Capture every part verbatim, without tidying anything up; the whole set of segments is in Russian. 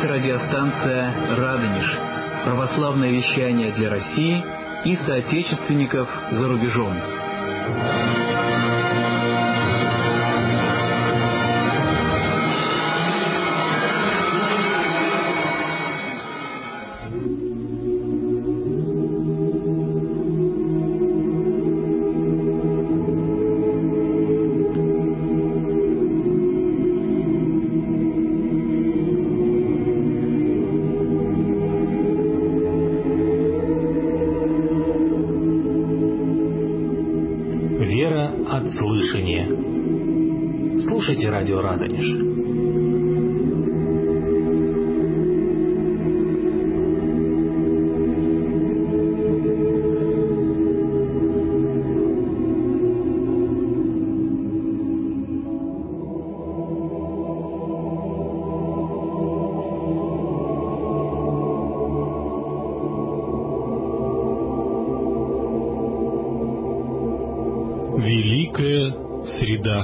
Это радиостанция «Радонеж», православное вещание для России и соотечественников за рубежом. От слышания. Слушайте радио «Радонеж». Великая среда.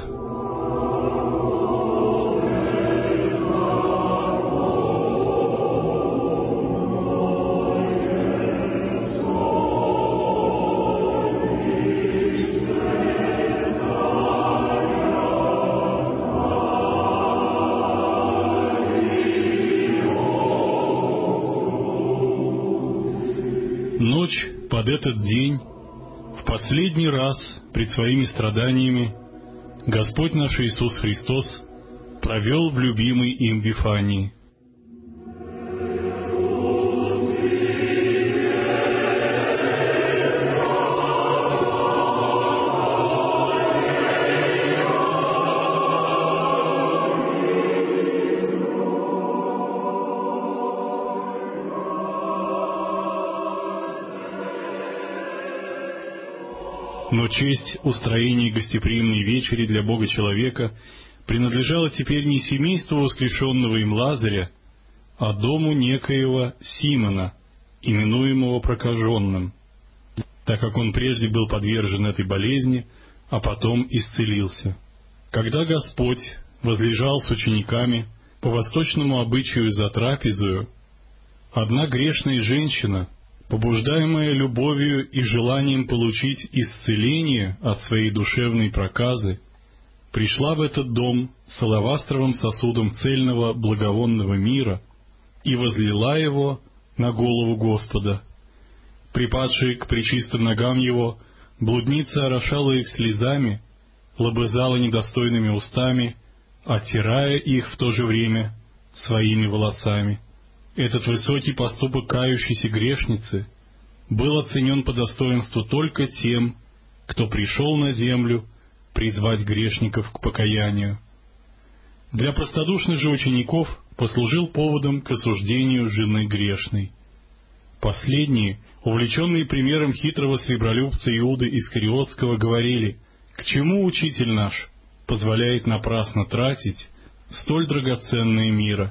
Ночь под этот день в последний раз пред своими страданиями Господь наш Иисус Христос провел в любимой им Вифании. Но честь устроения гостеприимной вечери для Бога-человека принадлежала теперь не семейству воскрешенного им Лазаря, а дому некоего Симона, именуемого прокаженным, так как он прежде был подвержен этой болезни, а потом исцелился. Когда Господь возлежал с учениками по восточному обычаю за трапезою, одна грешная женщина, побуждаемая любовью и желанием получить исцеление от своей душевной проказы, пришла в этот дом с алавастровым сосудом цельного благовонного мира и возлила его на голову Господа. Припадшая к пречистым ногам его, блудница орошала их слезами, лобызала недостойными устами, оттирая их в то же время своими волосами. Этот высокий поступок кающейся грешницы был оценен по достоинству только тем, кто пришел на землю призвать грешников к покаянию. Для простодушных же учеников послужил поводом к осуждению жены грешной. Последние, увлеченные примером хитрого сребролюбца Иуды Искариотского, говорили: «К чему учитель наш позволяет напрасно тратить столь драгоценное мира?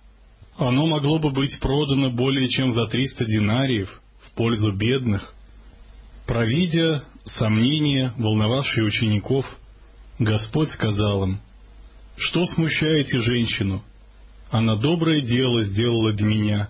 Оно могло бы быть продано более чем за триста динариев в пользу бедных». Провидя сомнения, волновавшие учеников, Господь сказал им: «Что смущаете женщину? Она доброе дело сделала для меня.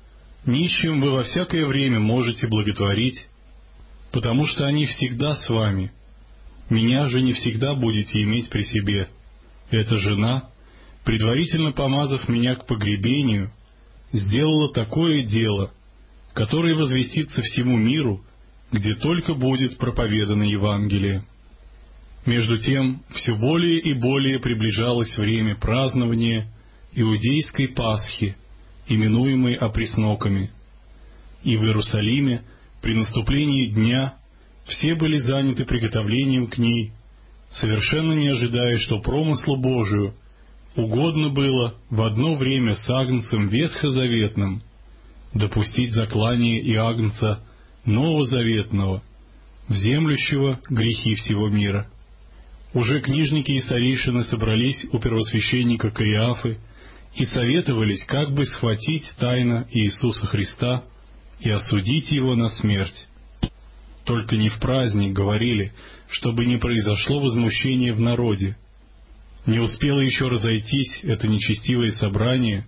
Нищим вы во всякое время можете благотворить, потому что они всегда с вами. Меня же не всегда будете иметь при себе. Эта жена, предварительно помазав меня к погребению, сделала такое дело, которое возвестится всему миру, где только будет проповедано Евангелие». Между тем, все более и более приближалось время празднования Иудейской Пасхи, именуемой опресноками. И в Иерусалиме при наступлении дня все были заняты приготовлением к ней, совершенно не ожидая, что промыслу Божию угодно было в одно время с агнцем ветхозаветным допустить заклание и агнца новозаветного, вземлющего грехи всего мира. Уже книжники и старейшины собрались у первосвященника Каиафы и советовались, как бы схватить тайно Иисуса Христа и осудить его на смерть. Только не в праздник, говорили, чтобы не произошло возмущение в народе. Не успело еще разойтись это нечестивое собрание,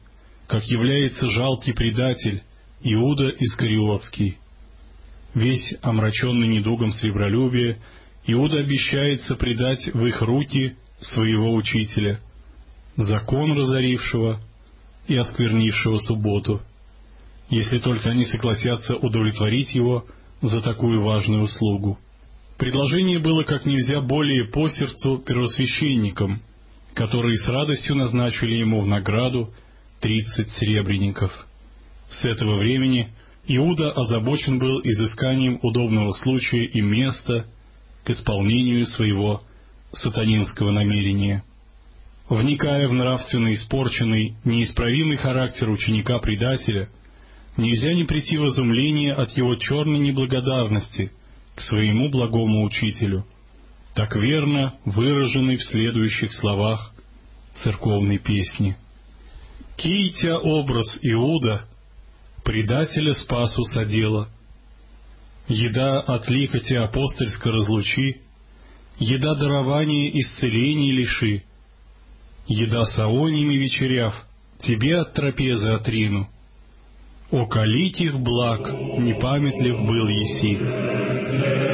как является жалкий предатель Иуда Искариотский. Весь омраченный недугом сребролюбия, Иуда обещается предать в их руки своего учителя, закон разорившего и осквернившего субботу, если только они согласятся удовлетворить его за такую важную услугу. Предложение было как нельзя более по сердцу первосвященникам, которые с радостью назначили ему в награду тридцать серебряников. С этого времени Иуда озабочен был изысканием удобного случая и места к исполнению своего сатанинского намерения. Вникая в нравственно испорченный, неисправимый характер ученика-предателя, нельзя не прийти в изумление от его черной неблагодарности к своему благому учителю, так верно выраженной в следующих словах церковной песни. «Кий-тя образ Иуда, предателя спасу содела, еда от ликоти апостольска разлучи, еда дарования исцелений лиши, еда саониями вечеряв, тебе от трапезы отрину. О каликих благ не памятлив был еси».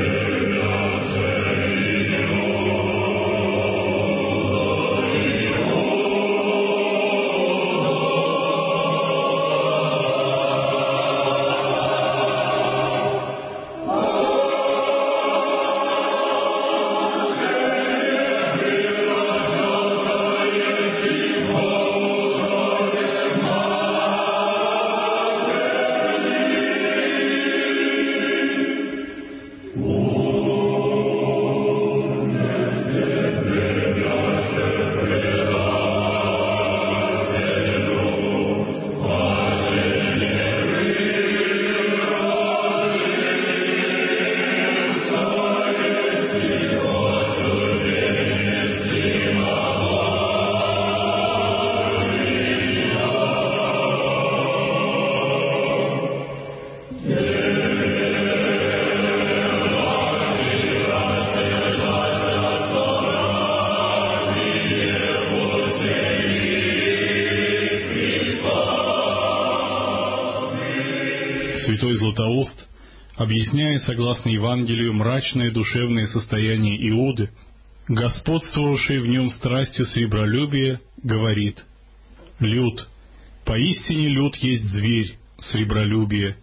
Святой Златоуст, объясняя согласно Евангелию мрачное душевное состояние Иуды, господствовавшей в нем страстью сребролюбия, говорит: «Люд, поистине люд есть зверь, сребролюбие.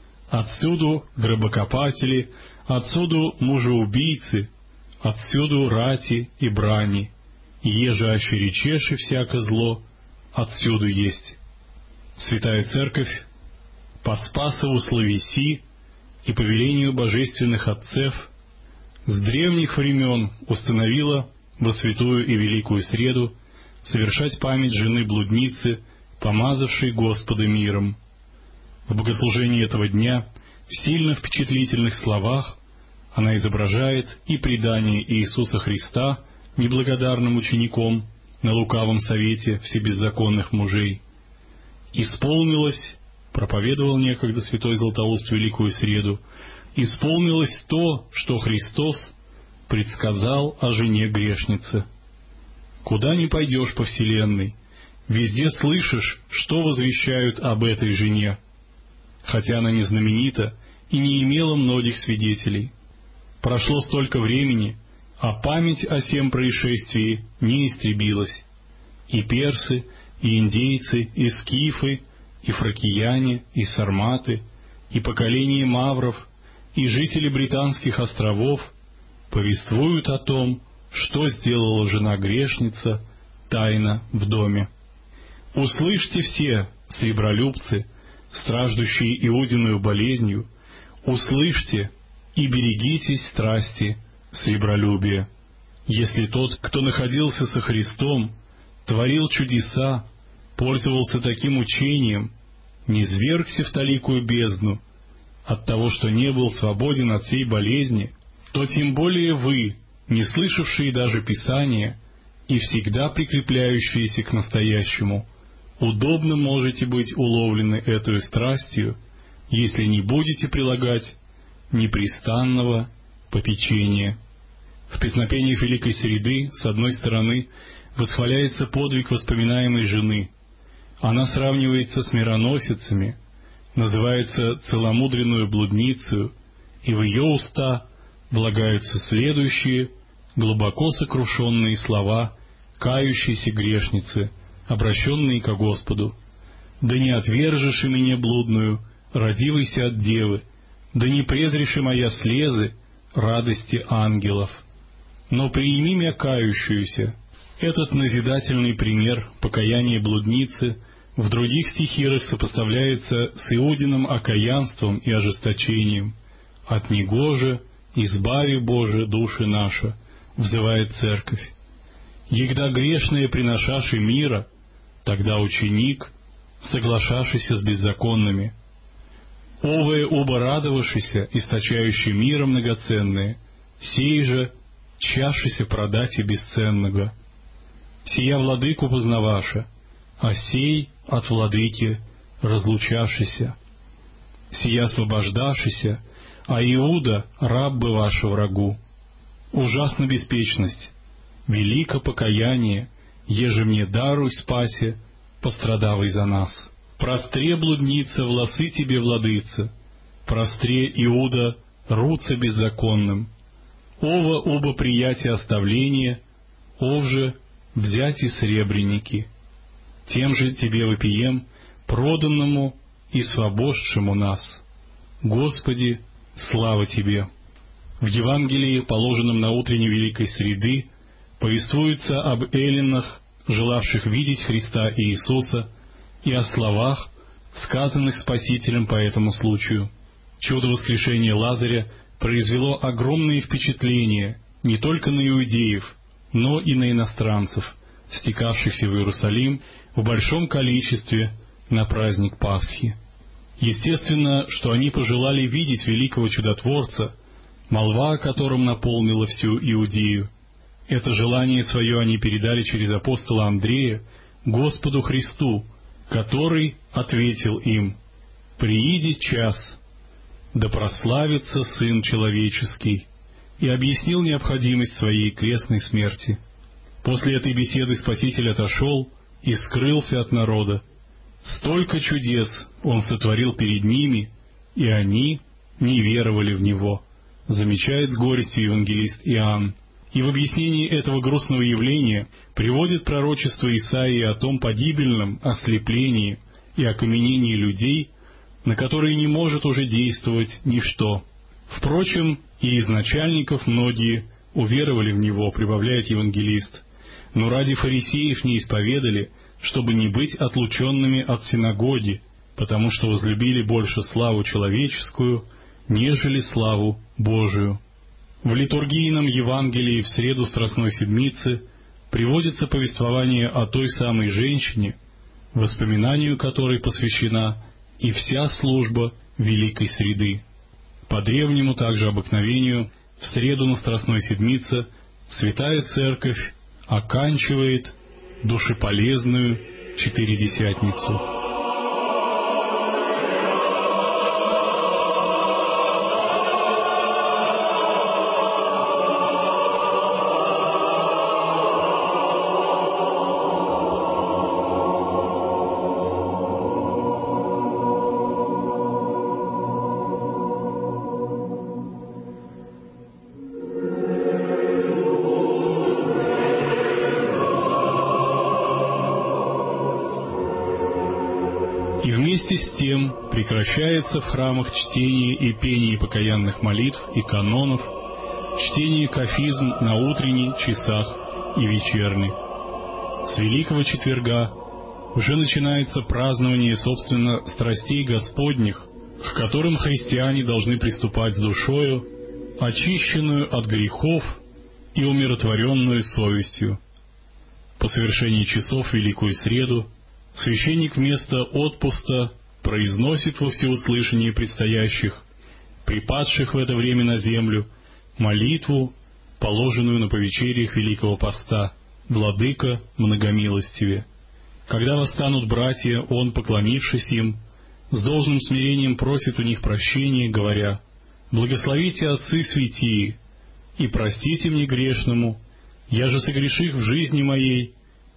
Отсюду гробокопатели, отсюду мужеубийцы, отсюду рати и брани, еже аще речеши всяко зло, отсюду есть». Святая Церковь по Спасову словеси и по велению божественных отцев с древних времен установила во святую и великую среду совершать память жены-блудницы, помазавшей Господа миром. В богослужении этого дня в сильно впечатлительных словах она изображает и предание Иисуса Христа неблагодарным учеником на лукавом совете всебеззаконных мужей. «Исполнилось, — проповедовал некогда святой Златоуст Великую Среду, — исполнилось то, что Христос предсказал о жене грешнице. Куда ни пойдешь по вселенной, везде слышишь, что возвещают об этой жене, хотя она не знаменита и не имела многих свидетелей. Прошло столько времени, а память о сем происшествии не истребилась. И персы, и индейцы, и скифы, и фракияне, и сарматы, и поколение мавров, и жители британских островов повествуют о том, что сделала жена-грешница тайно в доме. Услышьте все, сребролюбцы, страждущие Иудиную болезнью, услышьте и берегитесь страсти сребролюбия. Если тот, кто находился со Христом, творил чудеса, пользовался таким учением, не низвергся в таликую бездну от того, что не был свободен от сей болезни, то тем более вы, не слышавшие даже Писания и всегда прикрепляющиеся к настоящему, удобно можете быть уловлены этой страстью, если не будете прилагать непрестанного попечения». В песнопениях Великой Среды, с одной стороны, восхваляется подвиг воспоминаемой жены, Она сравнивается с мироносицами, называется целомудренную блудницею, и в ее уста влагаются следующие глубоко сокрушенные слова кающейся грешницы, обращенные ко Господу: «Да не отвержешь и меня блудную, родивайся от девы, да не презришь и моя слезы, радости ангелов. Но приими мя кающуюся». Этот назидательный пример покаяния блудницы в других стихирах сопоставляется с Иудиным окаянством и ожесточением. «От него же избави, Боже, души наши», взывает церковь. «Егда грешное приношаши мира, тогда ученик, соглашавшийся с беззаконными. Овое оба радовавшийся, источающий мира многоценное, сей же чашися продать и бесценного. Сия владыку познаваша, а сей от владыки разлучавшийся. Сия освобождавшийся, а Иуда раб бы ваш врагу. Ужасна беспечность, велико покаяние, еже мне даруй спасе, пострадавай за нас. Простре, блудница, власы тебе, владыца, простре, Иуда, руца беззаконным. Ова оба приятия оставления, ов же взять и сребреники. Тем же тебе вопием, проданному и свободшему нас. Господи, слава Тебе!» В Евангелии, положенном на утренне Великой Среды, повествуется об эллинах, желавших видеть Христа и Иисуса, и о словах, сказанных Спасителем по этому случаю. Чудо воскрешения Лазаря произвело огромное впечатление не только на иудеев, но и на иностранцев, стекавшихся в Иерусалим в большом количестве на праздник Пасхи. Естественно, что они пожелали видеть великого чудотворца, молва о котором наполнила всю Иудею. Это желание свое они передали через апостола Андрея Господу Христу, который ответил им: «Приидет час, да прославится Сын Человеческий», и объяснил необходимость своей крестной смерти. После этой беседы Спаситель отошел и скрылся от народа. Столько чудес Он сотворил перед ними, и они не веровали в Него, замечает с горестью евангелист Иоанн. И в объяснении этого грустного явления приводит пророчество Исаии о том погибельном ослеплении и окаменении людей, на которые не может уже действовать ничто. Впрочем, и из начальников многие уверовали в Него, прибавляет евангелист, но ради фарисеев не исповедали, чтобы не быть отлученными от синагоги, потому что возлюбили больше славу человеческую, нежели славу Божию. В литургийном Евангелии в среду Страстной Седмицы приводится повествование о той самой женщине, воспоминанию которой посвящена и вся служба Великой Среды. По древнему также обыкновению в среду на Страстной Седмице Святая Церковь оканчивает душеполезную Четыредесятницу. И вместе с тем прекращается в храмах чтение и пение покаянных молитв и канонов, чтение кафизм на утренних часах и вечерних. С Великого Четверга уже начинается празднование, собственно, страстей Господних, к которым христиане должны приступать с душою, очищенную от грехов и умиротворенную совестью. По совершении часов Великую Среду священник вместо отпуста произносит во всеуслышание предстоящих, припадших в это время на землю, молитву, положенную на повечериях Великого Поста: «Владыка, многомилостиве». Когда восстанут братья, он, поклонившись им, с должным смирением просит у них прощения, говоря: «Благословите отцы святии, и простите мне грешному, я же согреших в жизни моей,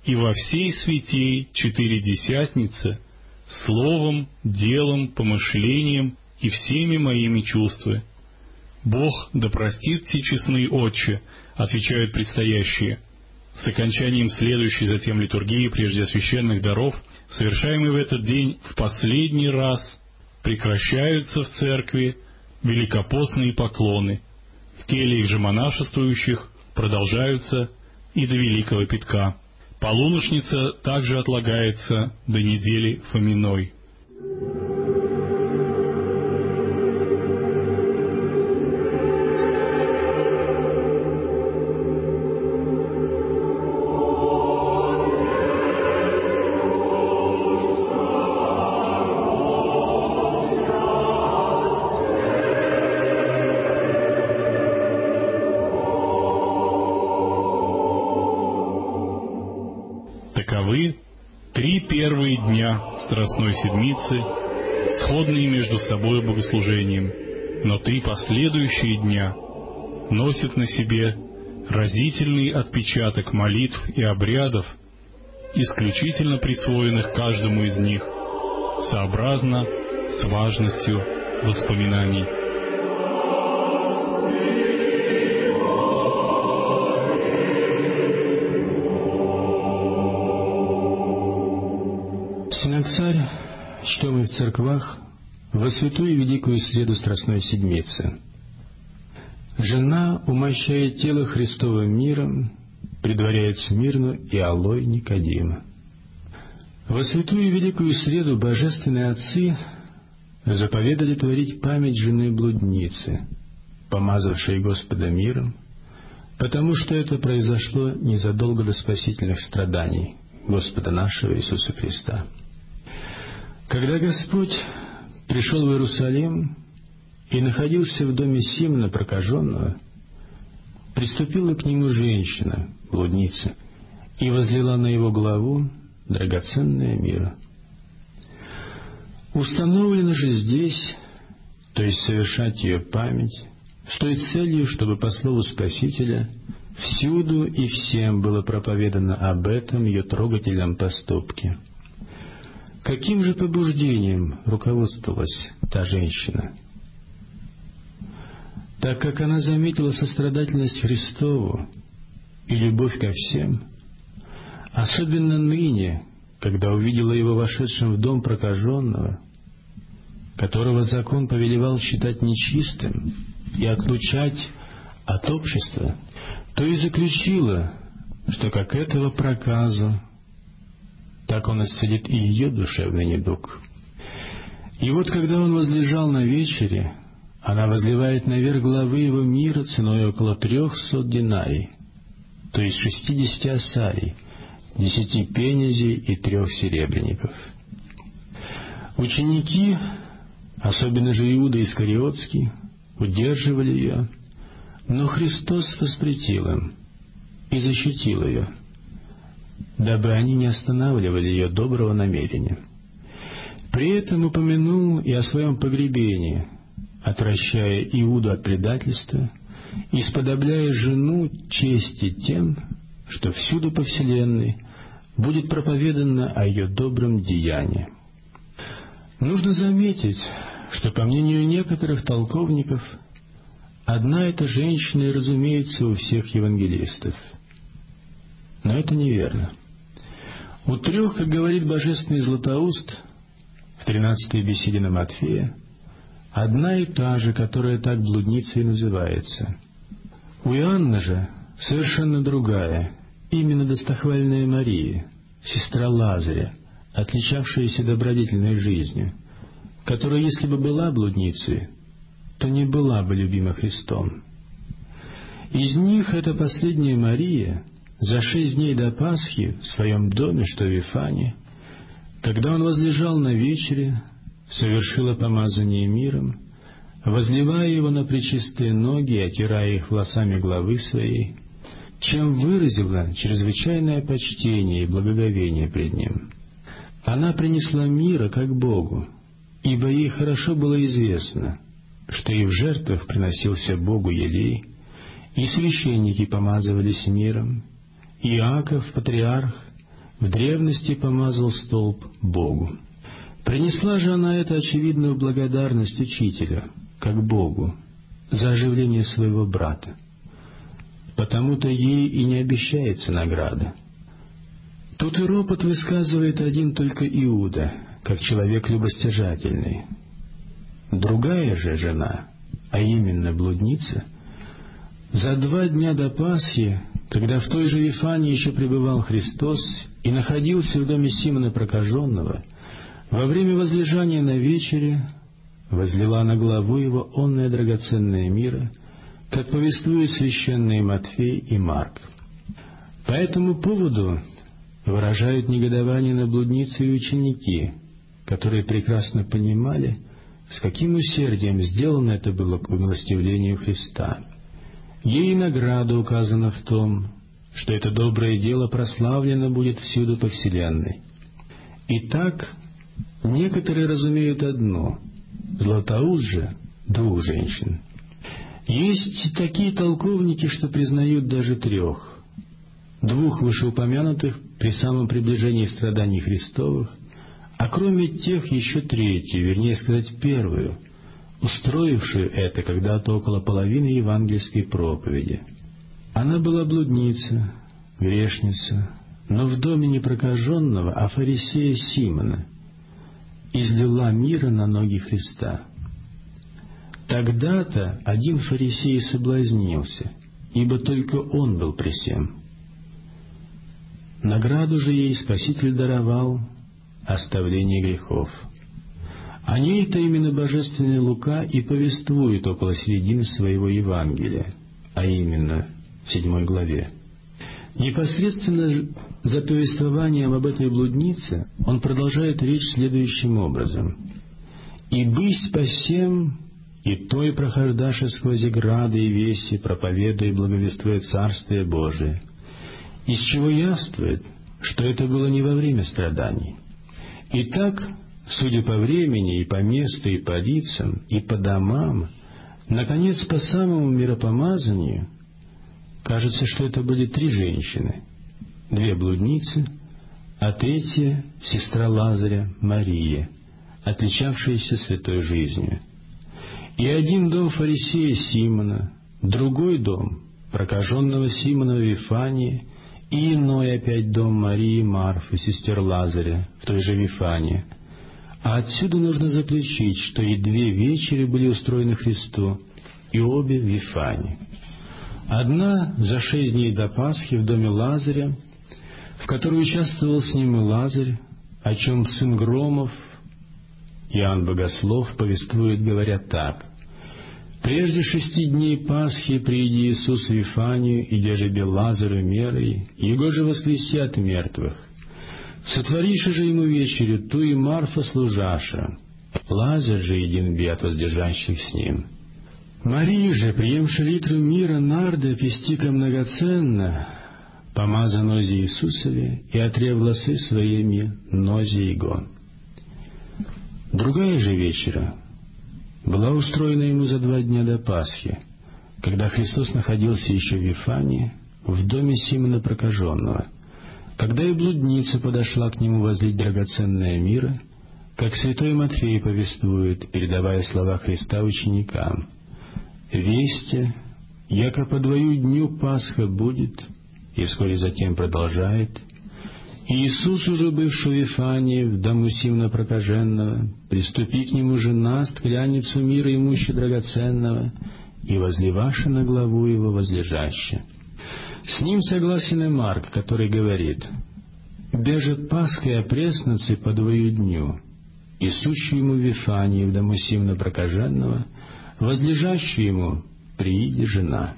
и во всей святей Четыредесятнице словом, делом, помышлением и всеми моими чувствами. Бог да простит те честные отче, отвечают предстоящие. С окончанием следующей затем литургии прежде священных даров, совершаемой в этот день в последний раз, прекращаются в церкви великопостные поклоны. В кельях же монашествующих продолжаются и до Великого Пятка. Полуношница также отлагается до недели Фоминой. Таковы три первые дня Страстной Седмицы, сходные между собой богослужением, но три последующие дня носят на себе разительный отпечаток молитв и обрядов, исключительно присвоенных каждому из них, сообразно с важностью воспоминаний. Синоксарь, чтомый в церквах, во святую великую среду Страстной Седмицы. Жена умощает тело Христовым миром, предваряет смирну и алой Никодима. Во святую великую среду божественные отцы заповедали творить память жены блудницы, помазавшей Господа миром, потому что это произошло незадолго до спасительных страданий Господа нашего Иисуса Христа. Когда Господь пришел в Иерусалим и находился в доме Симона прокаженного, приступила к нему женщина, блудница, и возлила на его главу драгоценное мирро. Установлено же здесь, то есть совершать ее память, с той целью, чтобы по слову Спасителя всюду и всем было проповедано об этом ее трогательном поступке. Каким же побуждением руководствовалась та женщина? Так как она заметила сострадательность Христову и любовь ко всем, особенно ныне, когда увидела его вошедшим в дом прокаженного, которого закон повелевал считать нечистым и отлучать от общества, то и заключила, что как этого проказу, так он исцелит и ее душевный недуг. И вот когда он возлежал на вечере, она возливает наверх главы его мира ценой около трехсот динарий, то есть шестидесяти осарий, десяти пенезей и трех серебряников. Ученики, особенно же Иуда Искариотский, удерживали ее, но Христос воспретил им и защитил ее, дабы они не останавливали ее доброго намерения. При этом упомянул и о своем погребении, отвращая Иуду от предательства и сподобляя жену чести тем, что всюду по вселенной будет проповедано о ее добром деянии. Нужно заметить, что, по мнению некоторых толковников, одна эта женщина и разумеется у всех евангелистов. Но это неверно. У трех, как говорит божественный Златоуст в тринадцатой беседе на Матфея, одна и та же, которая так блудницей называется. У Иоанна же совершенно другая, именно достохвальная Мария, сестра Лазаря, отличавшаяся добродетельной жизнью, которая, если бы была блудницей, то не была бы любима Христом. Из них эта последняя Мария за шесть дней до Пасхи в своем доме, что в Вифане, когда он возлежал на вечере, совершила помазание миром, возливая его на пречистые ноги и отирая их волосами главы своей, чем выразила чрезвычайное почтение и благоговение пред ним. Она принесла мира как Богу, ибо ей хорошо было известно, что и в жертвах приносился Богу елей, и священники помазывались миром, и Иаков, патриарх, в древности помазал столб Богу. Принесла же она это очевидную благодарность учителя, как Богу, за оживление своего брата. Потому-то ей и не обещается награда. Тут и ропот высказывает один только Иуда, как человек любостяжательный. Другая же жена, а именно блудница, за два дня до Пасхи, когда в той же Вифании еще пребывал Христос и находился в доме Симона Прокаженного, во время возлежания на вечере возлила на главу его онное драгоценное мира, как повествуют священные Матфей и Марк. По этому поводу выражают негодование на блудницу и ученики, которые прекрасно понимали, с каким усердием сделано это было к умилостивлению Христа. Ей награда указана в том, что это доброе дело прославлено будет всюду по вселенной. Итак, некоторые разумеют одно, Златоуст же — двух женщин. Есть такие толковники, что признают даже трех. Двух вышеупомянутых при самом приближении страданий Христовых, а кроме тех еще третью, вернее сказать первую, устроившую это когда-то около половины евангельской проповеди. Она была блудница, грешница, но в доме не прокаженного, а фарисея Симона, излила мира на ноги Христа. Тогда-то один фарисей соблазнился, ибо только он был при сем. Награду же ей Спаситель даровал — оставление грехов. О ней-то именно божественный Лука и повествует около середины своего Евангелия, а именно в седьмой главе. Непосредственно за повествованием об этой блуднице он продолжает речь следующим образом: «И бысть по сем, и той прохождаше сквозь грады и веси, проповедуя и благовествуя Царствие Божие, из чего явствует, что это было не во время страданий. Итак, судя по времени и по месту, и по лицам, и по домам, наконец, по самому миропомазанию, кажется, что это были три женщины, две блудницы, а третья — сестра Лазаря, Мария, отличавшаяся святой жизнью. И один дом фарисея Симона, другой дом прокаженного Симона в Вифании, и иной опять дом Марии, Марфы, сестер Лазаря, в той же Вифании. А отсюда нужно заключить, что и две вечери были устроены Христу, и обе в Вифании. Одна за шесть дней до Пасхи в доме Лазаря, в которой участвовал с ним и Лазарь, о чем сын Громов, Иоанн Богослов, повествует, говоря так: «Прежде шести дней Пасхи прииди Иисус в Вифанию, и держи Лазарю мерой, его же воскреси от мертвых. Сотвориши же ему вечерю, ту и Марфа служаша, Лазарь же един би от воздержащих с ним. Мария же, приемши литру мира нарда, пестика многоценно, помаза нозе Иисусове, и отре волосы своими нозе его». Другая же вечера была устроена ему за два дня до Пасхи, когда Христос находился еще в Вифании, в доме Симона Прокаженного, когда и блудница подошла к нему возлить драгоценное мира, как святой Матфей повествует, передавая слова Христа ученикам: «Весте, яко по двою дню Пасха будет», и вскоре затем продолжает: «И Иисус, уже бывший в Вифании, в дому Симона Прокаженного, приступи к нему жена, склянницу мира имуща драгоценного, и возливаши на главу его возлежаще». С ним согласен и Марк, который говорит: «Беже Пасхой опресноцы по двою дню, и сущую ему в Вифании, в дому Симона Прокаженного, возлежащую ему прииди жена».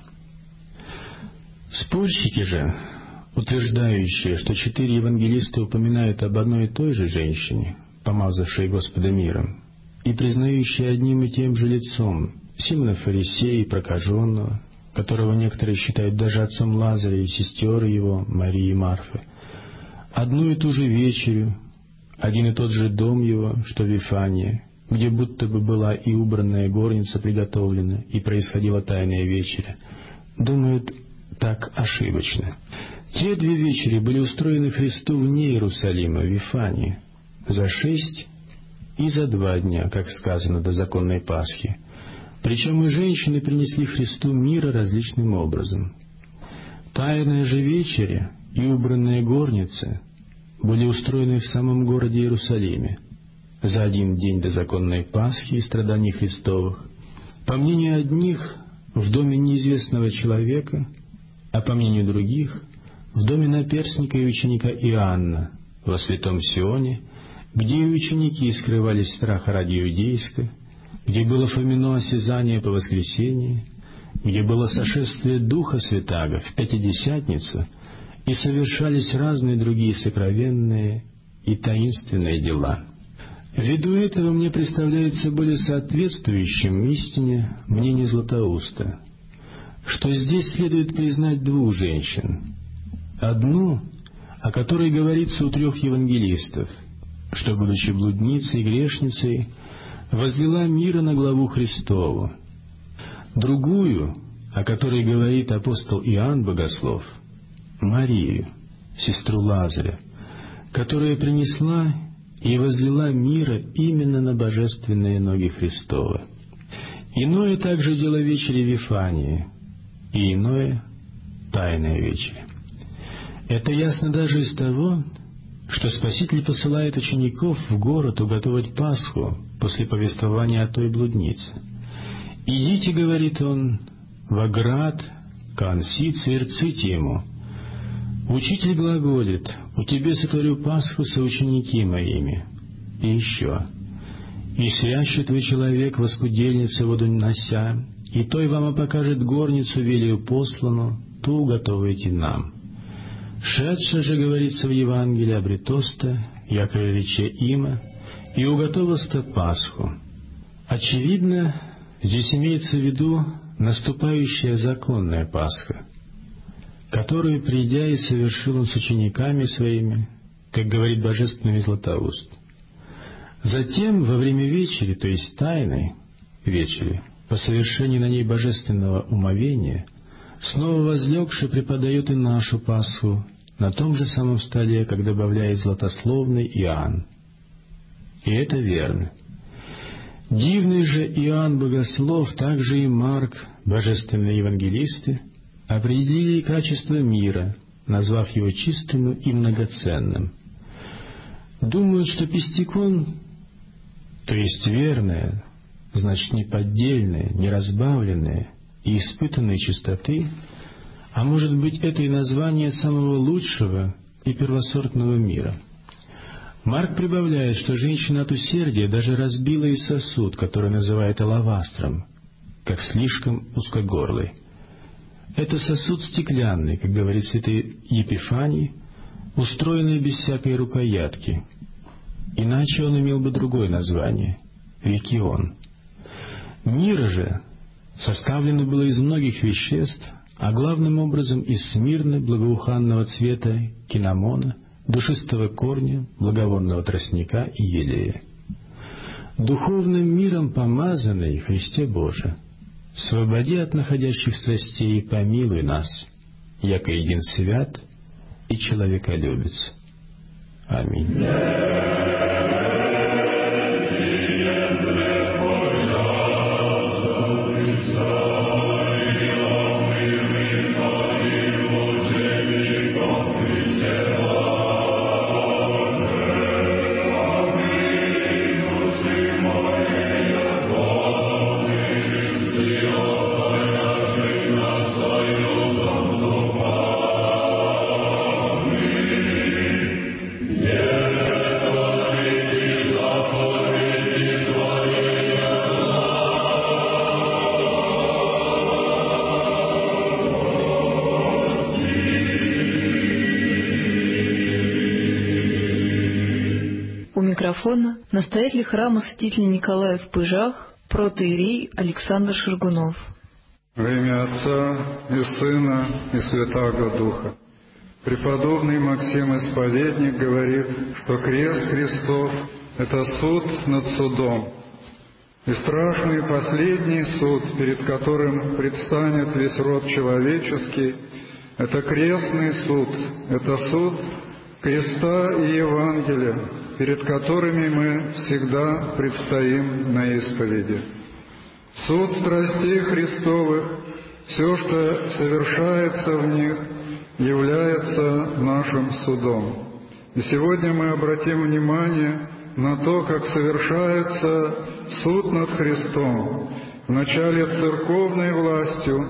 Спорщики же, утверждающие, что четыре евангелиста упоминают об одной и той же женщине, помазавшей Господа миром, и признающие одним и тем же лицом Симона Фарисея и Прокаженного, которого некоторые считают даже отцом Лазаря и сестер его, Марии и Марфы, одну и ту же вечерю, один и тот же дом его, что в Вифании, где будто бы была и убранная горница приготовлена, и происходила тайная вечеря, думают так ошибочно. Те две вечери были устроены Христу вне Иерусалима, в Вифании, за шесть и за два дня, как сказано, до законной Пасхи. Причем и женщины принесли Христу мира различным образом. Тайная же вечеря и убранная горница были устроены в самом городе Иерусалиме, за один день до законной Пасхи и страданий Христовых, по мнению одних, в доме неизвестного человека, а по мнению других, в доме наперстника и ученика Иоанна, во святом Сионе, где и ученики скрывались страха ради иудейска, где было Фомино осязание по воскресенье, где было сошествие Духа Святаго в Пятидесятницу, и совершались разные другие сокровенные и таинственные дела. Ввиду этого мне представляется более соответствующим истине мнение Златоуста, что здесь следует признать двух женщин. Одну, о которой говорится у трех евангелистов, что, будучи блудницей и грешницей, возвела мира на главу Христову. Другую, о которой говорит апостол Иоанн Богослов, Марию, сестру Лазаря, которая принесла и возлила мира именно на божественные ноги Христова. Иное также дело вечери Вифании, и иное — тайная вечеря. Это ясно даже из того, что Спаситель посылает учеников в город уготовать Пасху после повествования о той блуднице. «Идите, — говорит он, — в оград, к Ансице, и рците ему. Учитель глаголит: у тебе сотворю Пасху соученики моими». И еще: «И срящет вы человек воскудельницы воду нося, и той вам покажет горницу велию послану, ту уготовайте нам. Шедше же, говорится в Евангелии, обретоста, яко рече има, и уготовоста Пасху». Очевидно, здесь имеется в виду наступающая законная Пасха, которую, придя, и совершил он с учениками своими, как говорит божественный Златоуст. Затем, во время вечери, то есть тайной вечери, по совершении на ней божественного умовения, снова возлегший преподает и нашу Пасху на том же самом столе, как добавляет златословный Иоанн. И это верно. Дивный же Иоанн Богослов, также и Марк, божественные евангелисты, определили качество мира, назвав его чистым и многоценным. Думают, что пестикон, то есть верное, значит неподдельное, неразбавленное и испытанной чистоты, а может быть, это и название самого лучшего и первосортного мира. Марк прибавляет, что женщина от усердия даже разбила и сосуд, который называет алавастром, как слишком узкогорлый. Это сосуд стеклянный, как говорит святый Епифаний, устроенный без всякой рукоятки. Иначе он имел бы другое название — векион. Мир же составлено было из многих веществ, а главным образом из смирны благоуханного цвета кинамона, душистого корня, благовонного тростника и елея. Духовным миром помазанный Христе Боже, свободи от находящих страстей и помилуй нас, яко един свят и человеколюбец. Аминь. Микрофона настоятель храма святителя Николая в Пыжах, протоиерей Александр Шаргунов. Во имя Отца и Сына и Святаго Духа. Преподобный Максим Исповедник говорит, что крест Христов — это суд над судом, и страшный последний суд, перед которым предстанет весь род человеческий, Это крестный суд, это суд креста и Евангелия, перед которыми мы всегда предстоим на исповеди. Суд страстей Христовых, все, что совершается в них, является нашим судом. И сегодня мы обратим внимание на то, как совершается суд над Христом, вначале церковной властью,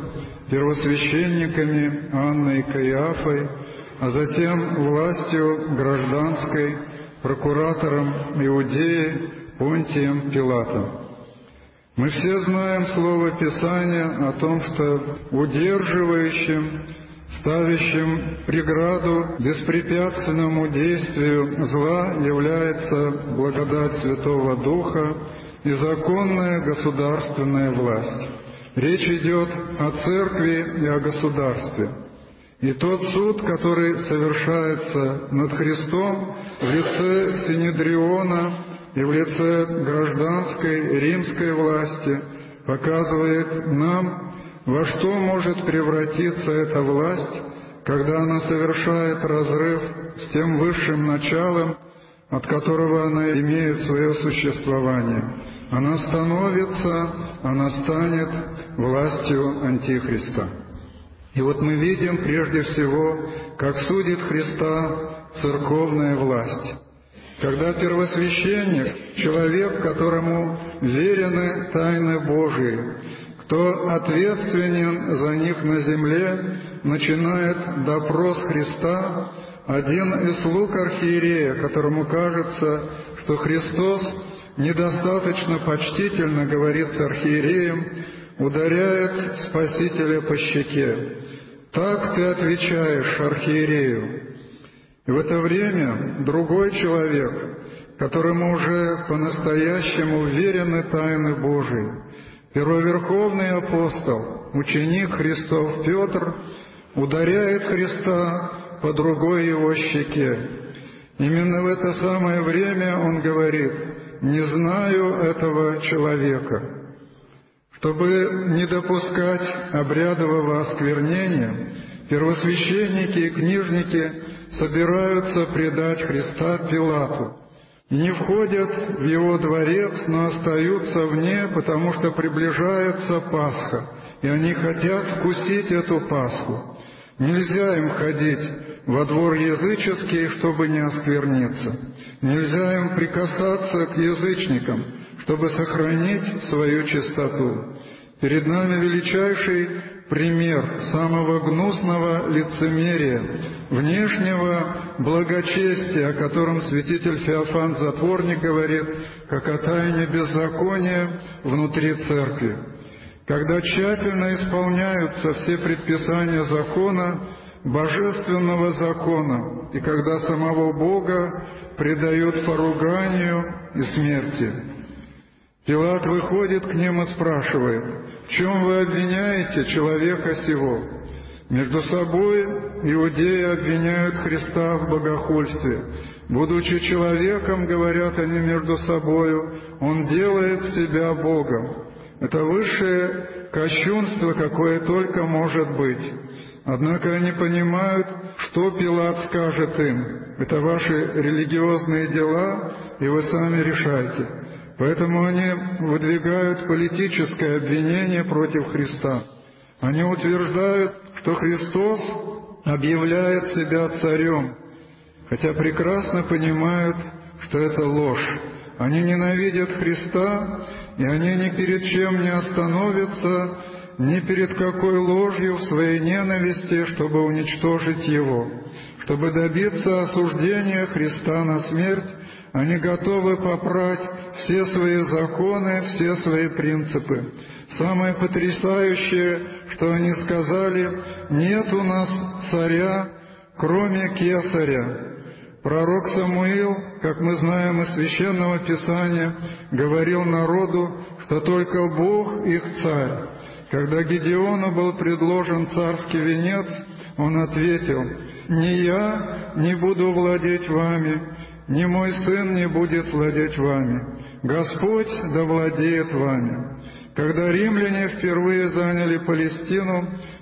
первосвященниками Анной и Каиафой, а затем властью гражданской, прокуратором Иудеи Понтием Пилатом. Мы все знаем слово Писания о том, что удерживающим, ставящим преграду беспрепятственному действию зла является благодать Святого Духа и законная государственная власть. Речь идет о церкви и о государстве. И тот суд, который совершается над Христом в лице Синедриона и в лице гражданской римской власти, показывает нам, во что может превратиться эта власть, когда она совершает разрыв с тем высшим началом, от которого она имеет свое существование. Она становится, она станет властью Антихриста. И вот мы видим прежде всего, как судит Христа церковная власть. Когда первосвященник, человек, которому верены тайны Божии, кто ответственен за них на земле, начинает допрос Христа, один из слуг архиерея, которому кажется, что Христос недостаточно почтительно говорит с архиереем, ударяет Спасителя по щеке. «Так ты отвечаешь архиерею». И в это время другой человек, которому уже по-настоящему уверены тайны Божии, первоверховный апостол, ученик Христов Петр, ударяет Христа по другой его щеке. Именно в это самое время он говорит: «Не знаю этого человека». Чтобы не допускать обрядового осквернения, первосвященники и книжники собираются предать Христа Пилату. И не входят в его дворец, но остаются вне, потому что приближается Пасха, и они хотят вкусить эту Пасху. Нельзя им ходить во двор языческий, чтобы не оскверниться. Нельзя им прикасаться к язычникам, чтобы сохранить свою чистоту. Перед нами величайший пример самого гнусного лицемерия, внешнего благочестия, о котором святитель Феофан Затворник говорит, как о тайне беззакония внутри церкви. Когда тщательно исполняются все предписания закона, божественного закона, и когда самого Бога предают поруганию и смерти. Пилат выходит к ним и спрашивает: «В чем вы обвиняете человека сего?» Между собой иудеи обвиняют Христа в богохульстве. Будучи человеком, говорят они между собою, он делает себя Богом. Это высшее кощунство, какое только может быть. Однако они понимают, что Пилат скажет им. Это ваши религиозные дела, и вы сами решайте. Поэтому они выдвигают политическое обвинение против Христа. Они утверждают, что Христос объявляет себя царем, хотя прекрасно понимают, что это ложь. Они ненавидят Христа, и они ни перед чем не остановятся, ни перед какой ложью в своей ненависти, чтобы уничтожить Его. Чтобы добиться осуждения Христа на смерть, они готовы попрать все свои законы, все свои принципы. Самое потрясающее, что они сказали: «Нет у нас царя, кроме Кесаря». Пророк Самуил, как мы знаем из Священного Писания, говорил народу, что только Бог их царь. Когда Гедеону был предложен царский венец, он ответил: «Ни я не буду владеть вами, ни мой сын не будет владеть вами. Господь да владеет вами». Когда римляне впервые заняли Палестину,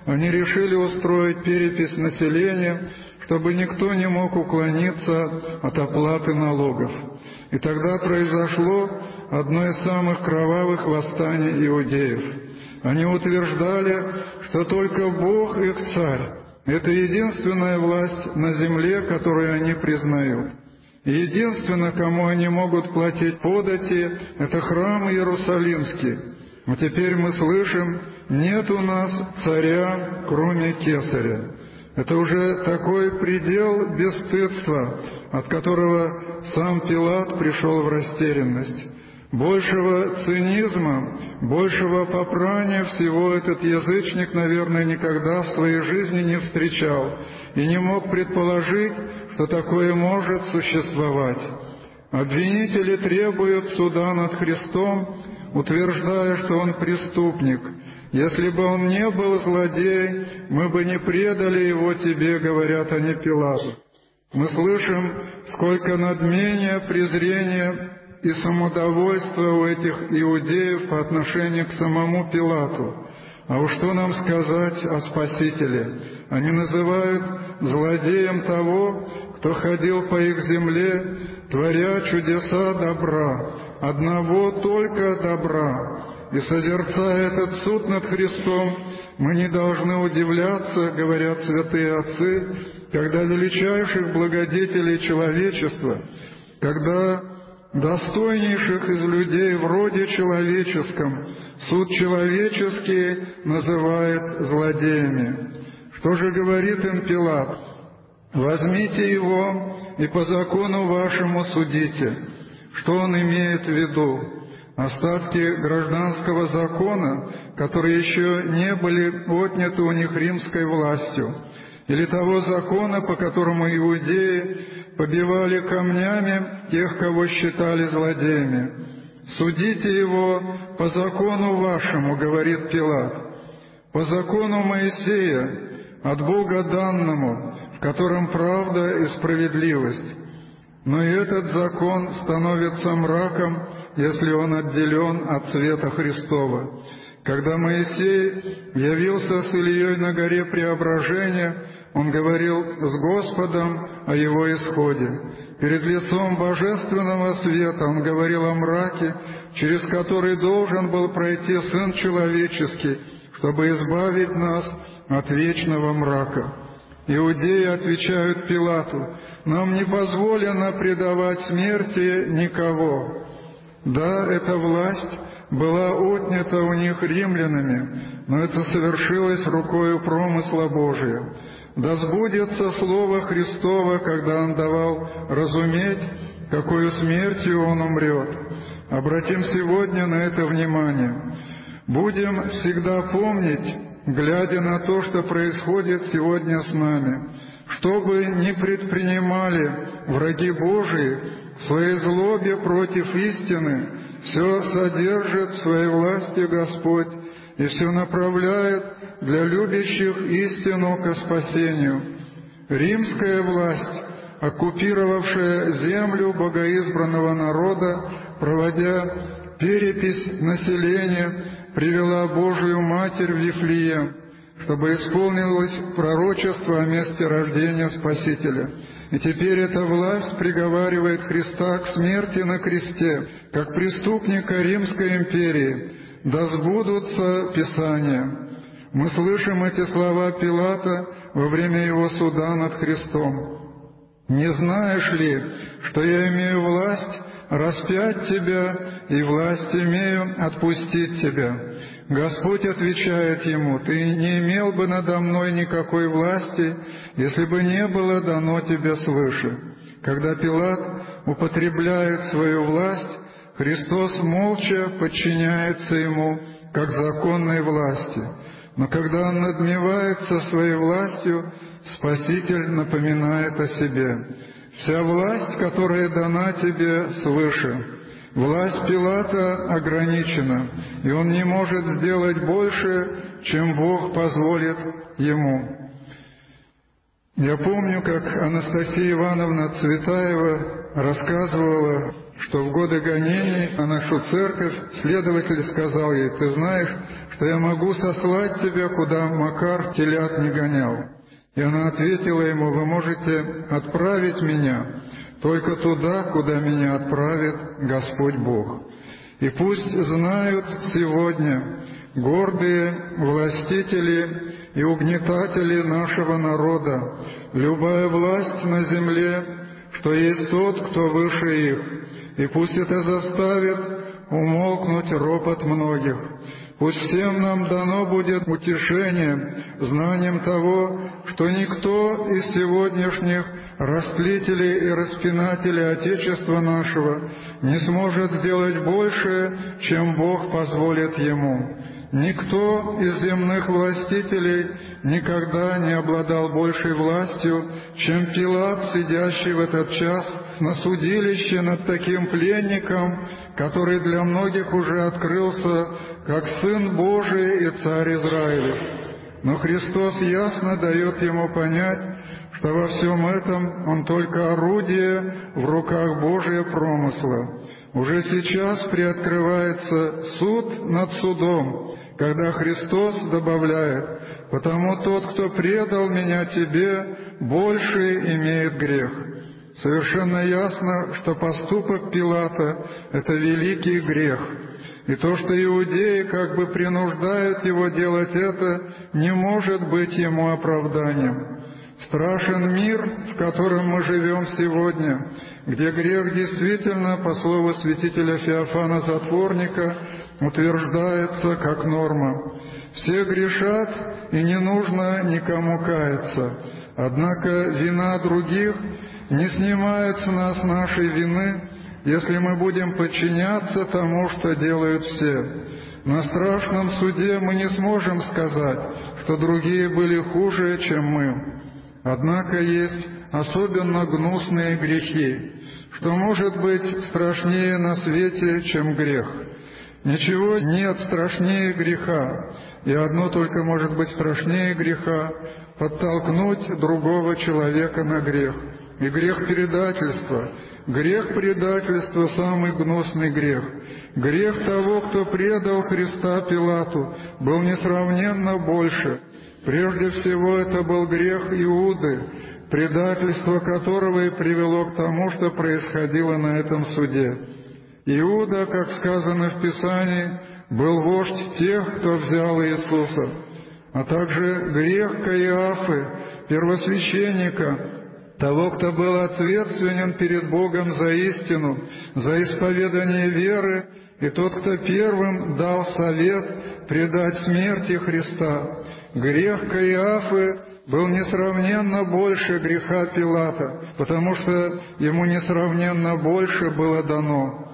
они решили устроить перепись населения, чтобы никто не мог уклониться от оплаты налогов. И тогда произошло одно из самых кровавых восстаний иудеев. Они утверждали, что только Бог их царь. Это единственная власть на земле, которую они признают. И единственное, кому они могут платить подати, это храм Иерусалимский. Но теперь мы слышим: нет у нас царя, кроме Кесаря. Это уже такой предел бесстыдства, от которого сам Пилат пришел в растерянность. Большего цинизма, большего попрания всего этот язычник, наверное, никогда в своей жизни не встречал и не мог предположить, что такое может существовать. Обвинители требуют суда над Христом, утверждая, что Он преступник. «Если бы Он не был злодей, мы бы не предали Его Тебе», — говорят они Пилату. Мы слышим, сколько надмения, презрения и самодовольства у этих иудеев по отношению к самому Пилату. А уж что нам сказать о Спасителе? Они называют злодеем того, кто ходил по их земле, творя чудеса добра, одного только добра. И созерцая этот суд над Христом, мы не должны удивляться, говорят святые отцы, когда величайших благодетелей человечества, когда достойнейших из людей в роде человеческом суд человеческий называет злодеями. Что же говорит им Пилат? «Возьмите его и по закону вашему судите». Что он имеет в виду? Остатки гражданского закона, которые еще не были отняты у них римской властью, или того закона, по которому иудеи побивали камнями тех, кого считали злодеями. «Судите его по закону вашему», — говорит Пилат, «по закону Моисея, от Бога данному, в котором правда и справедливость». Но и этот закон становится мраком, если он отделен от света Христова. Когда Моисей явился с Ильей на горе Преображения, он говорил с Господом о его исходе. Перед лицом божественного света он говорил о мраке, через который должен был пройти Сын Человеческий, чтобы избавить нас от вечного мрака. Иудеи отвечают Пилату: «Нам не позволено предавать смерти никого». Да, эта власть была отнята у них римлянами, но это совершилось рукою промысла Божия. Да сбудется слово Христово, когда Он давал разуметь, какою смертью Он умрет. Обратим сегодня на это внимание. Будем всегда помнить, глядя на то, что происходит сегодня с нами, что бы ни предпринимали враги Божии в своей злобе против истины, все содержит в своей власти Господь и все направляет для любящих истину ко спасению. Римская власть, оккупировавшая землю богоизбранного народа, проводя перепись населения, привела Божию Матерь в Вифлеем, чтобы исполнилось пророчество о месте рождения Спасителя. И теперь эта власть приговаривает Христа к смерти на кресте, как преступника Римской империи. Да сбудутся Писания. Мы слышим эти слова Пилата во время его суда над Христом. «Не знаешь ли, что я имею власть распять тебя, и власть имею отпустить тебя?» Господь отвечает ему: «Ты не имел бы надо мной никакой власти, если бы не было дано тебе свыше». Когда Пилат употребляет свою власть, Христос молча подчиняется ему, как законной власти. Но когда он надмевается своей властью, Спаситель напоминает о себе: «Вся власть, которая дана тебе свыше». Власть Пилата ограничена, и он не может сделать больше, чем Бог позволит ему. Я помню, как Анастасия Ивановна Цветаева рассказывала что в годы гонений на нашу церковь следователь сказал ей: «Ты знаешь, что я могу сослать тебя, куда Макар телят не гонял». И она ответила ему: «Вы можете отправить меня только туда, куда меня отправит Господь Бог». И пусть знают сегодня гордые властители и угнетатели нашего народа, любая власть на земле, что есть тот, кто выше их, и пусть это заставит умолкнуть ропот многих. Пусть всем нам дано будет утешение знанием того, что никто из сегодняшних растлителей и распинателей Отечества нашего не сможет сделать больше, чем Бог позволит ему. Никто из земных властителей никогда не обладал большей властью, чем Пилат, сидящий в этот час на судилище над таким пленником, который для многих уже открылся как Сын Божий и Царь Израилев. Но Христос ясно дает ему понять, что во всем этом он только орудие в руках Божия промысла. Уже сейчас приоткрывается суд над судом, когда Христос добавляет: «Потому тот, кто предал меня тебе, больше имеет грех». Совершенно ясно, что поступок Пилата — это великий грех. И то, что иудеи как бы принуждают его делать это, не может быть ему оправданием. Страшен мир, в котором мы живем сегодня, где грех действительно, по слову святителя Феофана Затворника, утверждается как норма. Все грешат, и не нужно никому каяться. Однако вина других не снимает с нас нашей вины, если мы будем подчиняться тому, что делают все. На страшном суде мы не сможем сказать, что другие были хуже, чем мы. Однако есть особенно гнусные грехи. Что может быть страшнее на свете, чем грех? Ничего нет страшнее греха, и одно только может быть страшнее греха — подтолкнуть другого человека на грех. И грех предательства. Грех предательства — самый гнусный грех. Грех того, кто предал Христа Пилату, был несравненно больше. Прежде всего, это был грех Иуды, предательство которого и привело к тому, что происходило на этом суде. Иуда, как сказано в Писании, был вождь тех, кто взял Иисуса, а также грех Каиафы, первосвященника, того, кто был ответственен перед Богом за истину, за исповедание веры, и тот, кто первым дал совет предать смерти Христа. Грех Каиафы был несравненно больше греха Пилата, потому что ему несравненно больше было дано.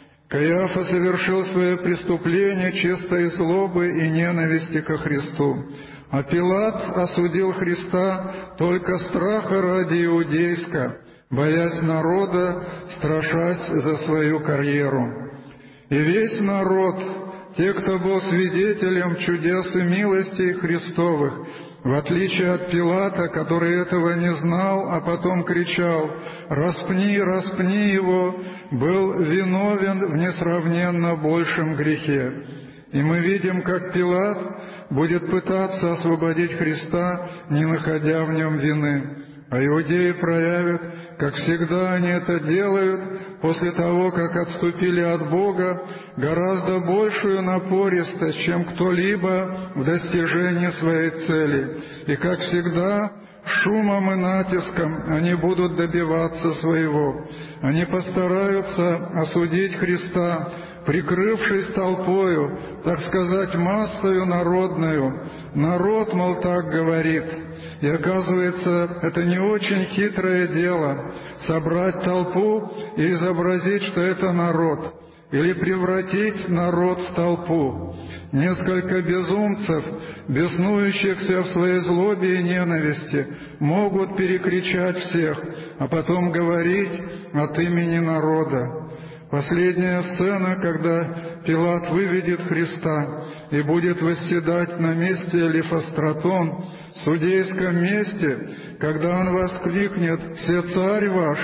Каиафа совершил свое преступление чистой злобы и ненависти ко Христу, а Пилат осудил Христа только страха ради иудейска, боясь народа, страшась за свою карьеру. И весь народ, те, кто был свидетелем чудес и милостей Христовых, в отличие от Пилата, который этого не знал, а потом кричал: «Распни, распни его», был виновен в несравненно большем грехе. И мы видим, как Пилат будет пытаться освободить Христа, не находя в нем вины. А иудеи проявят, как всегда они это делают, после того, как отступили от Бога, гораздо большую напористость, чем кто-либо в достижении своей цели. И, как всегда, шумом и натиском они будут добиваться своего. Они постараются осудить Христа, прикрывшись толпою, так сказать, массою народную. Народ, мол, так говорит. И оказывается, это не очень хитрое дело — собрать толпу и изобразить, что это народ, или превратить народ в толпу. Несколько безумцев, беснующихся в своей злобе и ненависти, могут перекричать всех, а потом говорить от имени народа. Последняя сцена, когда Пилат выведет Христа и будет восседать на месте Лифостратон, в судейском месте, когда он воскликнет: «Все царь ваш»,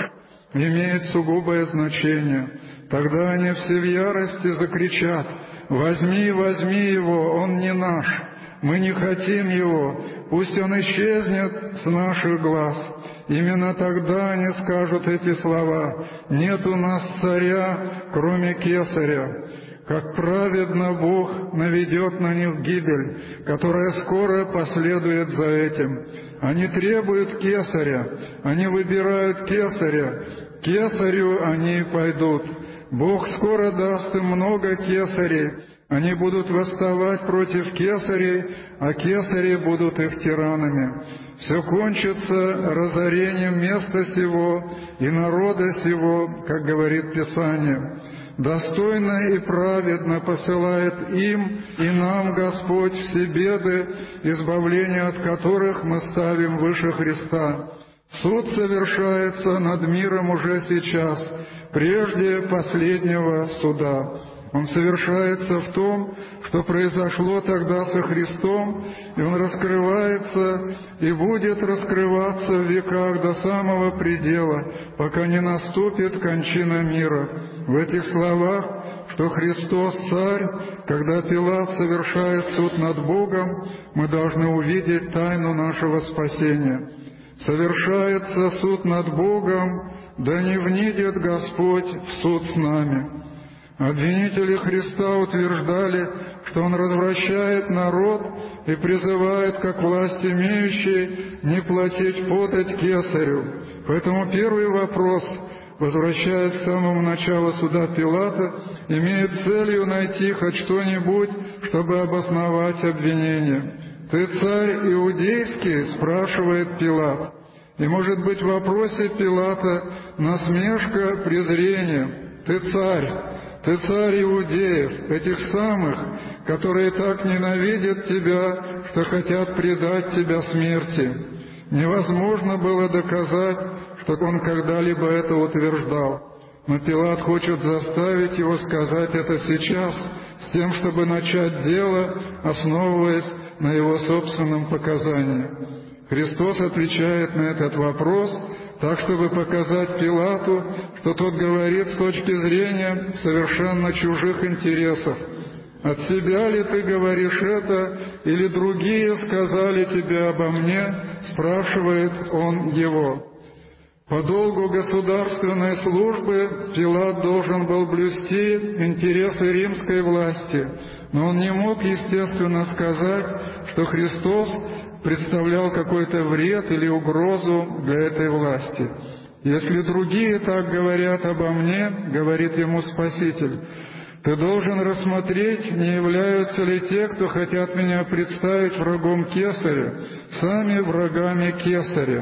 имеет сугубое значение. Тогда они все в ярости закричат: «Возьми, возьми его, он не наш, мы не хотим его, пусть он исчезнет с наших глаз». Именно тогда они скажут эти слова: «Нет у нас царя, кроме Кесаря». Как праведно Бог наведет на них гибель, которая скоро последует за этим. Они требуют Кесаря, они выбирают Кесаря, к Кесарю они пойдут. Бог скоро даст им много кесарей, они будут восставать против кесарей, а кесари будут их тиранами. Все кончится разорением места сего и народа сего, как говорит Писание. Достойно и праведно посылает им и нам Господь все беды, избавление от которых мы ставим выше Христа. Суд совершается над миром уже сейчас, прежде последнего суда. Он совершается в том, что произошло тогда со Христом, и Он раскрывается и будет раскрываться в веках до самого предела, пока не наступит кончина мира. В этих словах, что Христос Царь, когда Пилат совершает суд над Богом, мы должны увидеть тайну нашего спасения. Совершается суд над Богом, да не внидит Господь в суд с нами. Обвинители Христа утверждали, что Он развращает народ и призывает, как власть имеющие, не платить подать кесарю. Поэтому первый вопрос, возвращаясь к самому началу суда Пилата, имеет целью найти хоть что-нибудь, чтобы обосновать обвинение. «Ты царь иудейский?» — спрашивает Пилат. И, может быть, в вопросе Пилата насмешка, презрение. «Ты царь! Ты царь иудеев, этих самых, которые так ненавидят тебя, что хотят предать тебя смерти». Невозможно было доказать, что он когда-либо это утверждал. Но Пилат хочет заставить его сказать это сейчас, с тем, чтобы начать дело, основываясь на его собственном показании. Христос отвечает на этот вопрос так, чтобы показать Пилату, что тот говорит с точки зрения совершенно чужих интересов. «От себя ли ты говоришь это, или другие сказали тебе обо мне?» — спрашивает он его. По долгу государственной службы Пилат должен был блюсти интересы римской власти, но он не мог, естественно, сказать, что Христос представлял какой-то вред или угрозу для этой власти. «Если другие так говорят обо мне, — говорит ему Спаситель, — ты должен рассмотреть, не являются ли те, кто хотят меня представить врагом Кесаря, сами врагами Кесаря».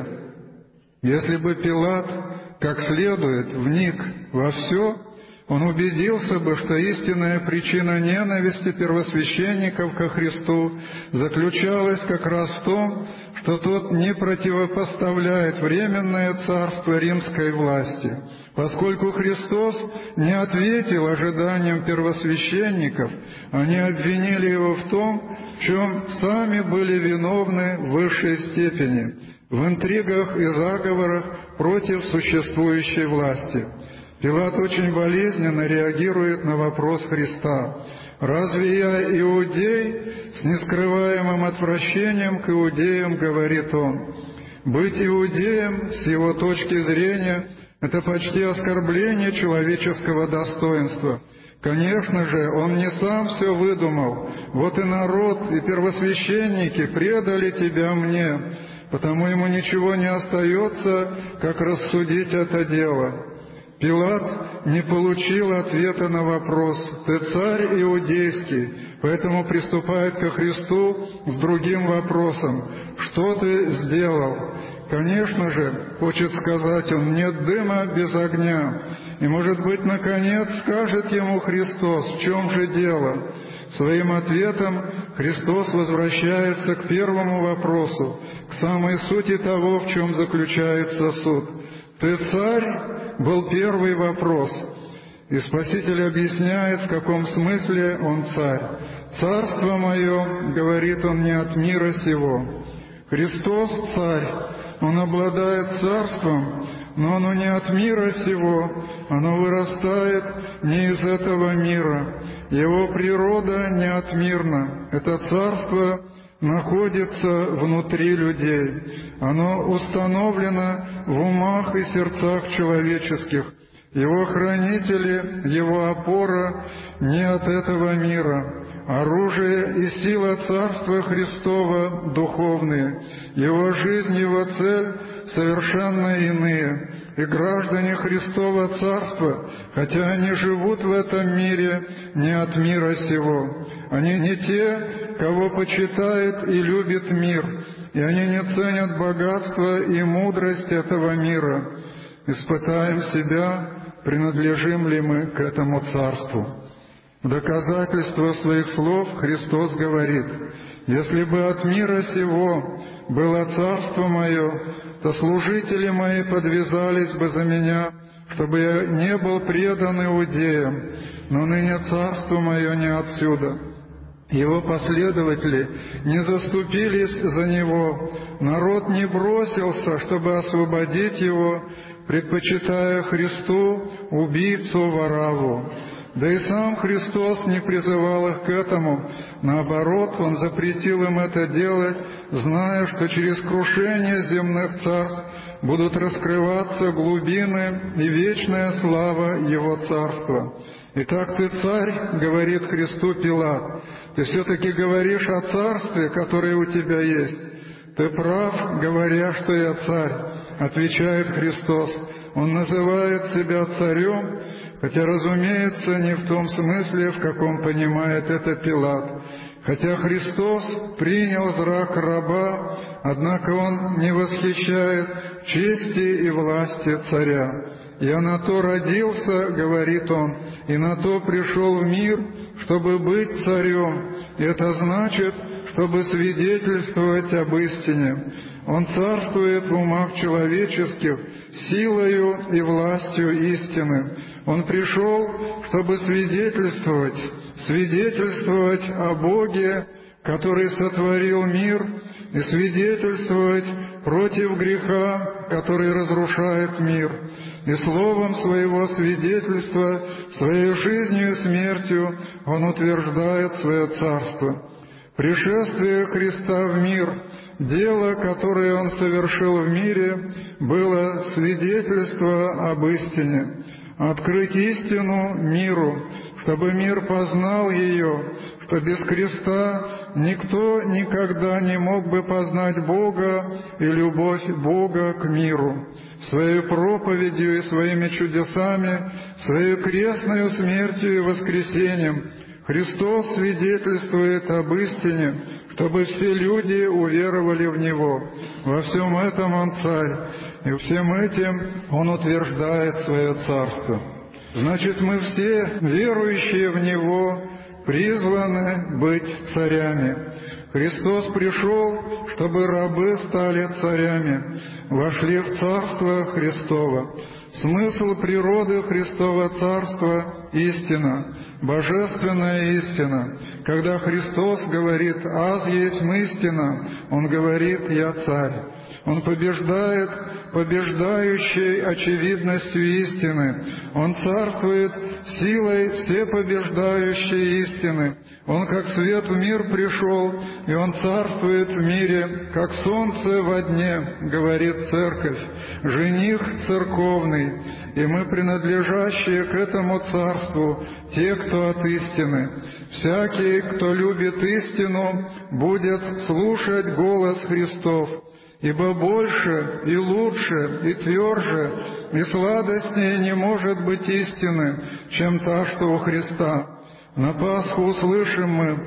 Если бы Пилат как следует вник во все, он убедился бы, что истинная причина ненависти первосвященников ко Христу заключалась как раз в том, что тот не противопоставляет временное царство римской власти. Поскольку Христос не ответил ожиданиям первосвященников, они обвинили его в том, в чем сами были виновны в высшей степени, в интригах и заговорах против существующей власти. Пилат очень болезненно реагирует на вопрос Христа: «Разве я иудей?» С нескрываемым отвращением к иудеям говорит он. Быть иудеем, с его точки зрения, это почти оскорбление человеческого достоинства. Конечно же, он не сам все выдумал. «Вот и народ, и первосвященники предали тебя мне», потому ему ничего не остается, как рассудить это дело. Пилат не получил ответа на вопрос: «Ты царь иудейский?» Поэтому приступает ко Христу с другим вопросом: «Что ты сделал?» Конечно же, хочет сказать он, нет дыма без огня. И, может быть, наконец скажет ему Христос: «В чем же дело?» Своим ответом Христос возвращается к первому вопросу, к самой сути того, в чем заключается суд. «Ты царь?» был первый вопрос. И Спаситель объясняет, в каком смысле он царь. «Царство мое, — говорит он, — не от мира сего». Христос царь, он обладает царством, но оно не от мира сего, оно вырастает не из этого мира. Его природа не отмирна. Это царство находится внутри людей. Оно установлено в умах и сердцах человеческих. Его хранители, его опора не от этого мира. Оружие и сила Царства Христова духовные. Его жизнь, его цель совершенно иные. И граждане Христова Царства, хотя они живут в этом мире, не от мира сего. Они не те, кого почитает и любит мир, и они не ценят богатство и мудрость этого мира. Испытаем себя, принадлежим ли мы к этому царству. В доказательство своих слов Христос говорит: «Если бы от мира сего было царство мое, то служители мои подвязались бы за меня, чтобы я не был предан иудеям, но ныне царство мое не отсюда». Его последователи не заступились за него, народ не бросился, чтобы освободить его, предпочитая Христу убийцу Варавву. Да и сам Христос не призывал их к этому, наоборот, Он запретил им это делать, зная, что через крушение земных царств будут раскрываться глубины и вечная слава Его царства. «Итак, ты царь, — говорит Христу Пилат, — ты все-таки говоришь о царстве, которое у тебя есть». «Ты прав, говоря, что я царь, — отвечает Христос. Он называет себя царем, хотя, разумеется, не в том смысле, в каком понимает это Пилат. Хотя Христос принял зрак раба, однако Он не восхищает чести и власти царя. «Я на то родился, — говорит Он, — и на то пришел в мир, чтобы быть царем». И это значит, чтобы свидетельствовать об истине. Он царствует в умах человеческих силою и властью истины. Он пришел, чтобы свидетельствовать, свидетельствовать о Боге, который сотворил мир, и свидетельствовать против греха, который разрушает мир. И словом своего свидетельства, своей жизнью и смертью Он утверждает свое царство. Пришествие Христа в мир, дело, которое Он совершил в мире, было свидетельство об истине. Открыть истину миру, чтобы мир познал ее, что без креста никто никогда не мог бы познать Бога и любовь Бога к миру. Своей проповедью и своими чудесами, своей крестной смертью и воскресением Христос свидетельствует об истине, чтобы все люди уверовали в Него. Во всем этом Он царь, и всем этим Он утверждает свое царство. Значит, мы все, верующие в Него, призваны быть царями. Христос пришел, чтобы рабы стали царями, вошли в Царство Христово. Смысл природы Христова Царства — истина, божественная истина. Когда Христос говорит «Аз есть истина», Он говорит «Я царь». Он побеждает побеждающей очевидностью истины. Он царствует силой всепобеждающей истины. Он как свет в мир пришел, и Он царствует в мире, как солнце во дне, говорит Церковь, жених церковный, и мы, принадлежащие к этому царству, те, кто от истины. Всякий, кто любит истину, будет слушать голос Христов. Ибо больше и лучше и тверже и сладостнее не может быть истины, чем та, что у Христа. На Пасху услышим мы: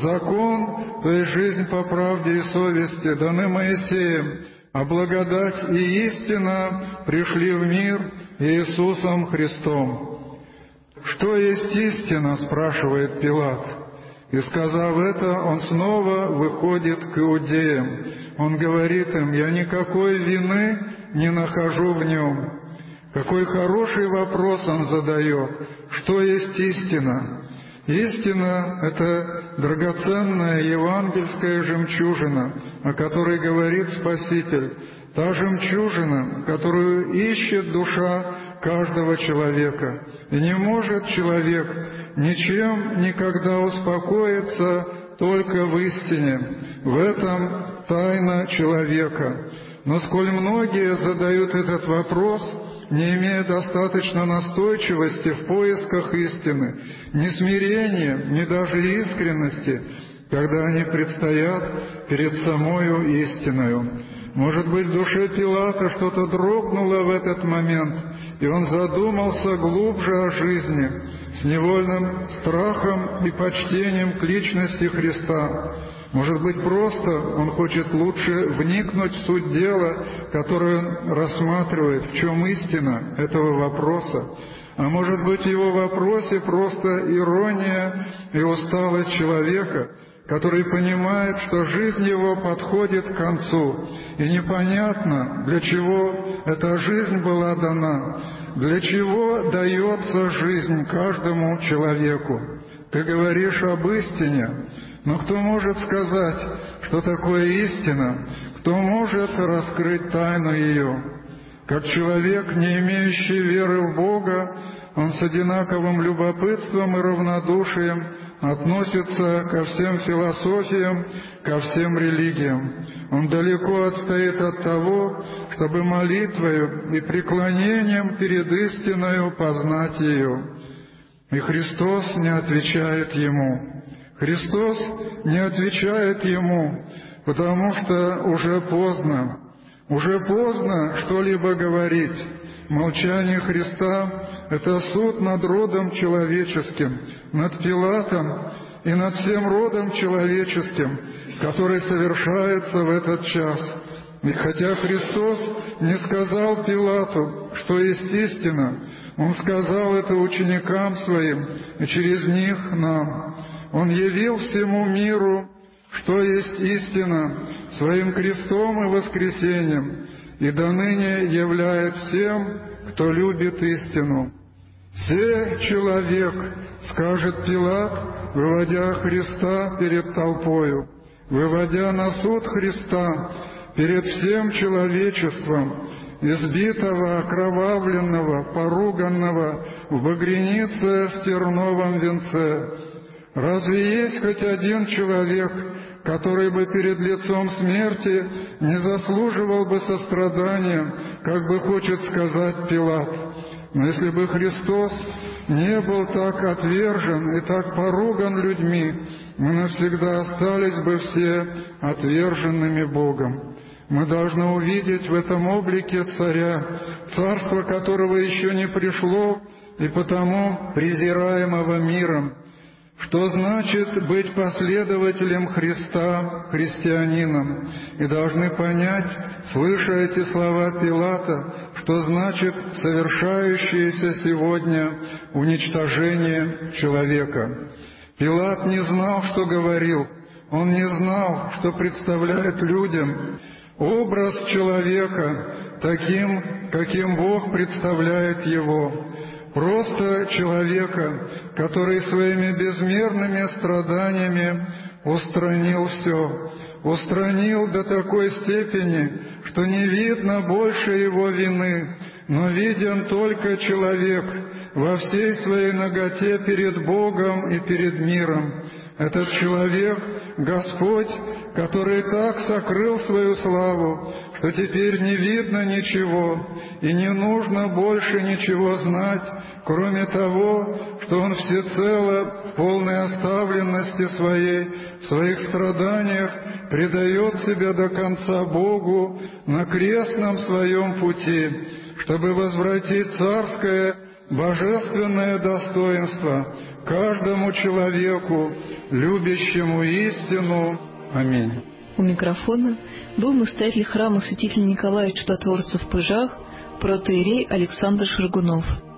закон, то есть жизнь по правде и совести, даны Моисеем, а благодать и истина пришли в мир Иисусом Христом. «Что есть истина?» — спрашивает Пилат. И, сказав это, он снова выходит к иудеям. Он говорит им: «Я никакой вины не нахожу в нем». Какой хороший вопрос он задает. Что есть истина? Истина — это драгоценная евангельская жемчужина, о которой говорит Спаситель. та жемчужина, которую ищет душа каждого человека. И не может человек ничем никогда успокоиться, только в истине. В этом тайна человека. Но сколь многие задают этот вопрос, не имея достаточно настойчивости в поисках истины, ни смирения, ни даже искренности, когда они предстоят перед самою истиною. Может быть, в душе Пилата что-то дрогнуло в этот момент, и он задумался глубже о жизни, с невольным страхом и почтением к личности Христа. Может быть, просто он хочет лучше вникнуть в суть дела, которое он рассматривает, в чем истина этого вопроса. А может быть, в его вопросе просто ирония и усталость человека, который понимает, что жизнь его подходит к концу, и непонятно, для чего эта жизнь была дана, для чего дается жизнь каждому человеку. Ты говоришь об истине, но кто может сказать, что такое истина? Кто может раскрыть тайну ее? Как человек, не имеющий веры в Бога, он с одинаковым любопытством и равнодушием относится ко всем философиям, ко всем религиям. Он далеко отстоит от того, чтобы молитвою и преклонением перед истиною познать ее. И Христос не отвечает ему. Христос не отвечает ему, потому что уже поздно. Уже поздно что-либо говорить. Молчание Христа — это суд над родом человеческим, над Пилатом и над всем родом человеческим, который совершается в этот час. И хотя Христос не сказал Пилату, что есть истина, Он сказал это ученикам Своим и через них нам. Он явил всему миру, что есть истина, Своим крестом и воскресением, и доныне являет всем, кто любит истину. «Се человек, — скажет Пилат, выводя Христа перед толпою, выводя на суд Христа перед всем человечеством, избитого, окровавленного, поруганного, в багрянице в терновом венце. Разве есть хоть один человек, который бы перед лицом смерти не заслуживал бы сострадания, как бы хочет сказать Пилат? Но если бы Христос не был так отвержен и так поруган людьми, мы навсегда остались бы все отверженными Богом. Мы должны увидеть в этом облике царя, царство которого еще не пришло и потому презираемого миром. Что значит быть последователем Христа, христианином? И должны понять, слыша эти слова Пилата, что значит совершающееся сегодня уничтожение человека. Пилат не знал, что говорил. Он не знал, что представляет людям образ человека таким, каким Бог представляет его. Просто человека, который своими безмерными страданиями устранил все, устранил до такой степени, что не видно больше его вины, но виден только человек во всей своей наготе перед Богом и перед миром. Этот человек — Господь, который так сокрыл свою славу, что теперь не видно ничего, и не нужно больше ничего знать, кроме того, что Он всецело в полной оставленности Своей, в Своих страданиях предает себя до конца Богу на крестном Своем пути, чтобы возвратить царское, божественное достоинство каждому человеку, любящему истину. Аминь. У микрофона был настоятель храма святителя Николая Чудотворца в Пыжах, протоиерей Александр Шаргунов.